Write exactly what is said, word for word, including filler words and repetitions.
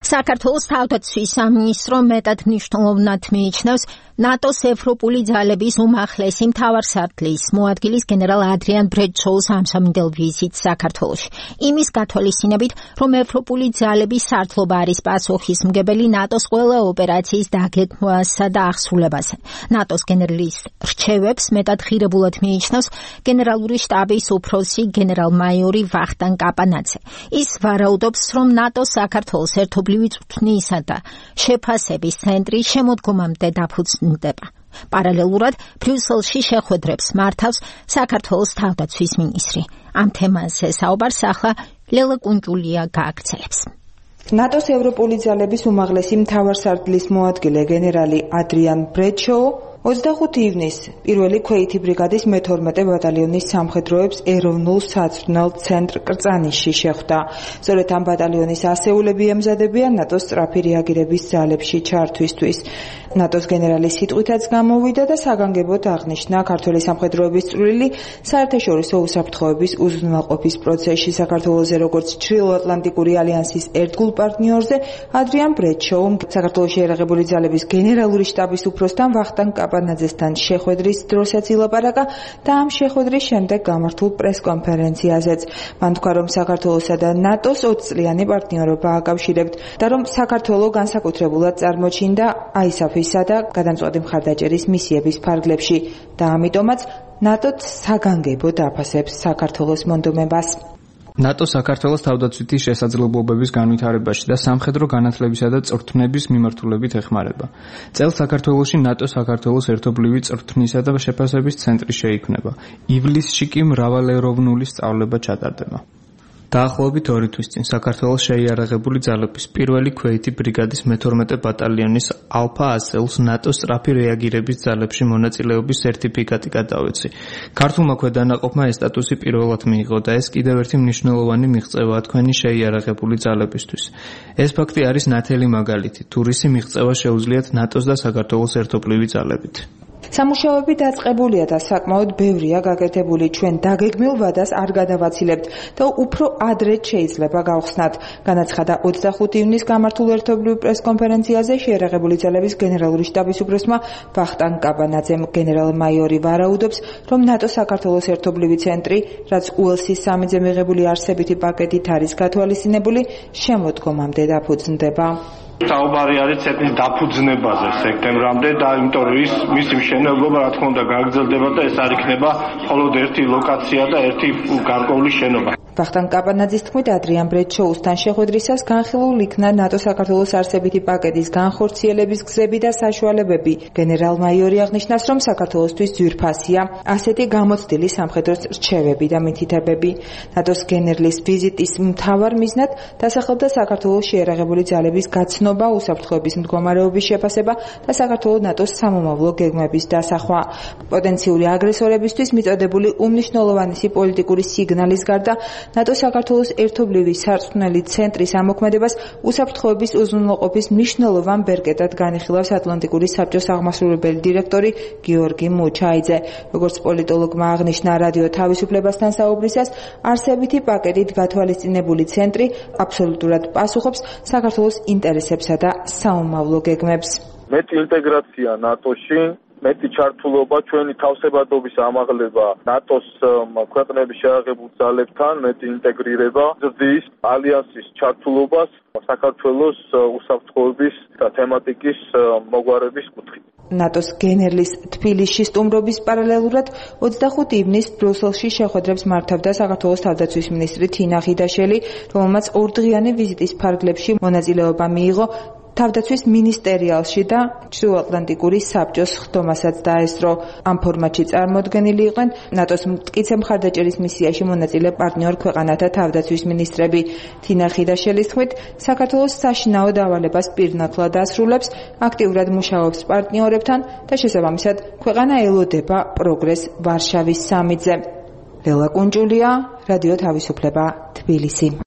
საქართველოს თავდაცვის სამინისტრო მეტად მნიშვნელოვნად მიიჩნევს ნატოს ევროპული ძალების უმაღლესი მთავარსარდლის მოადგილის გენერალ ადრიან ბრედშოუს ამსამინდელ ვიზიტს საქართველოში. იმის გათვალისწინებით, რომ ევროპული ძალების სარდლობა არის პასუხისმგებელი ნატოს ყველა ოპერაციის დაგეგმვასა და აღსრულებაზე. ნატოს გენერლის რჩევებს მეტად ღირებულად მიიჩნევს გენერალური შტაბის უფროსი გენერალ-მაიორი ვახტანგ კაპანაძე. ის ვარაუდობს, რომ ნატოს საქართველოს ერთობლივი წვრთნისა და შეფასების ცენტრი შემოდგომამდე დაფუძნდება. პარალელურად ბრიუსელში შეხვედრებს მართავს საქართველოს თავდაცვის მინისტრი. ამ თემაზე საუბარს ახლა ლელა კუნჭულია გააგრძელებს. ნატოს ევროპული ძალების უმაღლესი მთავარსარდლის მოადგილე გენერალი ადრიან ბრედშოუ ოცდახუთი ივნისს პირველი ქვეითი ბრიგადის მეთორმეტე ბატალიონის სამხედროებს ეროვნულ საცვრთნელ ცენტრ კრწანისში შეხვდა. სწორედ ამ ბატალიონის ასეულები ემზადებიან ნატოს სწრაფი რეაგირების ძალებში ჩართვისთვის. ნატოს გენერალის სიტყვითაც გამოვიდა და საგანგებოდ აღნიშნა ქართველი სამხედროების წვლილი საერთაშორისო უსაფრთხოების უზრუნველყოფის პროცესში საქართველოზე როგორც ჩრდილოატლანტიკური ალიანსის ერთგულ პარტნიორზე. ადრიან ბრედშოუმ საქართველოს შეიარაღებული ძალების გენერალური შტაბის უფროსთან ვახტანგ კაპანაძესთან შეხვედრის დროსაც ილაპარაკა და ამ შეხვედრის შემდეგ გამართულ პრესკონფერენციაზეც. მან თქვა, რომ საქართველოსა და ნატოს ოცწლიანი პარტნიორობა აკავშირებთ და რომ საქართველო განსაკუთრებულად წარმოჩინდა აისაფისა და გადამწყვეტი მხარდაჭერის მისიების ფარგლებში და ამიტომაც ნატო საგანგებოდ აფასებს საქართველოს მონდომებას. ნატო საქართველოს თავდაცვითი შესაძლებლობების განვითარებაში და სამხედრო განათლებისა და წვრთნების მიმართულებით ეხმარება. წელს საქართველოში ნატო საქართველოს ერთობლივი წვრთნისა და შეფასების ცენტრი შეიქმნება. ივლისში კი მრავალეროვნული სწავლება ჩატარდება. დაახლოებით ორი თვის წინ საქართველოს შეიარაღებული ძალების პირველი ქვეითი ბრიგადის მეთორმეტე ბატალიონის ალფა ასეულს ნატოს სწრაფი რეაგირების ძალებში მონაწილეობის სერტიფიკატი გადავეცი. ქართულმა ქვედანაყოფმა ეს სტატუსი პირველად მიიღო და ეს კიდევ ერთი მნიშვნელოვანი მიღწევაა თქვენი შეიარაღებული ძალებისთვის. ეს ფაქტი არის ნათელი მაგალითი, თუ რისი მიღწევა შეუძლიათ ნატოს და საქართველოს ერთობლივი ძალებით. სამუშაოები დაწყებულია და საკმაოდ ბევრია გაკეთებული. ჩვენ დაგეგმილ ვადას არ გადავაცილებთ და უფრო ადრეც შეიძლება გავხსნათ. განაცხადა ოცდახუთი ივნისს გამართულ ერთობლივ პრესკონფერენციაზე შეიარაღებული ძალების გენერალური შტაბის უფროსმა ვახტანგ კაპანაძემ. გენერალ-მაიორი ვარაუდობს, რომ ნატო საქართველოს ერთობლივი ცენტრი, რაც უელსის სამიძე მიღებული არსებითი პაკეტით არის გათვალისწინებული, შემოდგომამდე დაფუძნდება. საუბარი არის ცენტრის დაფუძნებაზე სექტემბრამდე და იმიტომ რომ ის მისი მშენებლობა რა თქმა უნდა გაგრძელდება და ეს არ იქნება მხოლოდ ერთი ლოკაცია და ერთი გარკვეული შენობა. ვახტანგ კაპანაძის თქმით, ადრიან ბრედშოუსთან შეხვედრისას განხილულ იქნა ნატო საქართველოს არსებითი პაკეტის განხორციელების გზები და საშუალებები. გენერალ-მაიორი აღნიშნავს, რომ საქართველოსთვის ძვირფასია ასეთი გამოცდილი სამხედრო რჩევები და მითითებები. ნატოს გენერლის ვიზიტის მთავარ მიზნად დასახელდა საქართველოს შეიარაღებული ძალების გაცნობა, უსაფრთხოების მდგომარეობის შეფასება და საქართველოს ნატოს სამომავლო გეგმების დასახვა. პოტენციური აგრესორებისთვის მიწოდებული უმნიშვნელოვანესი პოლიტიკური სიგნალის გარდა ნატო საქართველოს ერთობლივი სარწმუნოების ცენტრის ამოქმედებას უსაფრთხოების უზრუნველყოფის მნიშვნელოვან ბერკეტად განიხილავს ატლანტიკური საბჭოს აღმასრულებელი დირექტორი გიორგი მუჩაიძე. როგორც პოლიტოლოგმა აღნიშნა რადიო თავისუფლებასთან საუბრისას, არსებითი პაკეტით გათვალისწინებული ცენტრი აბსოლუტურად პასუხობს საქართველოს ინტერესებსა და საომავლო გეგმებს. მეტი ინტეგრაცია ნატოში, მეტი ჩართულობა, ჩვენი თავსებადობის ამაღლება ნატოს ქვეყნების შეიარაღებულ ძალებთან, მეტი ინტეგრირება ზრდის ალიანსის ჩართულობას საქართველოს უსაფრთხოების და თემატიკის მოგვარების კუთხით. ნატოს გენერლის თბილისში სტუმრობის პარალელურად ოცდახუთი ივნისს ბრიუსელში შეხვედრებს მართავდა საქართველოს თავდაცვის მინისტრი თინა ხიდაშელი, რომელმაც ორდღიანი ვიზიტის ფარგლებში მონაწილეობა მიიღო თავდაცვის მინისტერიალში და ჩრდილოატლანტიკური საბჭოს ხდომასაც დაესწრო. ამ ფორმატში წარმოდგენილი იყვნენ ნატოს მტკიცე მხარდაჭერის მისიაში მონაწილე პარტნიორ ქვეყანათა თავდაცვის მინისტრები. თინა ხიდაშელის თქმით, საქართველოს საშინაო დავალებას პირნათლად ასრულებს, აქტიურად მუშაობს პარტნიორებთან და შესაბამისად ქვეყანა ელოდება პროგრესს ვარშავის სამიტზე. ლელა კუნჭულია, რადიო თავისუფლება, თბილისი.